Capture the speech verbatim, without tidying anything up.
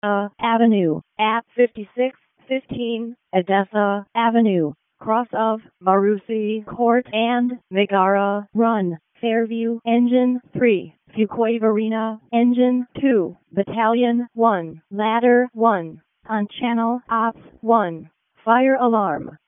Edessa Avenue, at fifty-six fifteen Edessa Avenue, cross of Marusi Court and Megara Run, Fairview, Engine three, Fuquay-Varina, Engine two, Battalion one, Ladder one, on Channel Ops one. Fire alarm.